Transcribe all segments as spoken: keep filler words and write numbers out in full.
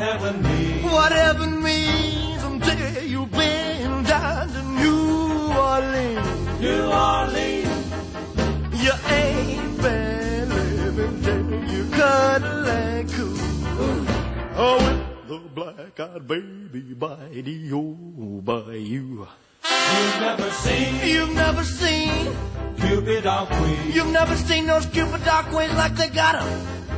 heaven means. What heaven means until you've been down to New Orleans. New Orleans. You ain't been living till you cuddle and cool. Oh, with the black-eyed baby by the old bayou. You've never seen. You've never seen. Cupid or Queen. You've never seen those Cupid or Queens like they got 'em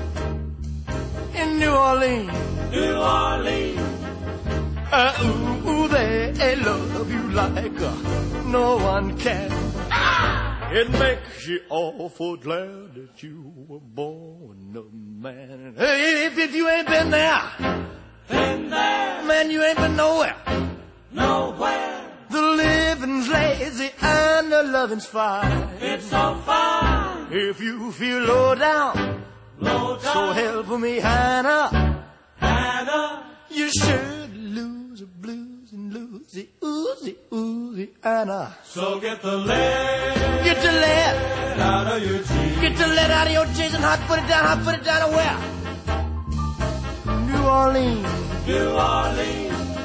in New Orleans. New Orleans. Uh, ooh, ooh, they, they love you like uh, no one can. Ah! It makes you awful glad that you were born a man. Hey, if, if you ain't been there, Been there. man, you ain't been nowhere. Nowhere. The living's lazy and the loving's fine. It's so fine. If you feel low down, Low down. so help me, Hannah, Hannah. you should lose the blues and lose the oozy, oozy, Anna. So get the lead. Get the lead. Out of your jeans. Get the lead out of your jeans and hot put it down, hot put it down to where? New Orleans. New Orleans.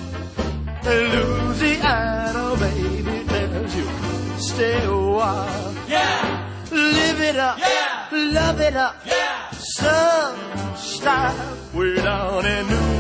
Louisiana, baby, tells you stay a while. Yeah. Live it up. Yeah. Love it up. Yeah. Some style way down in New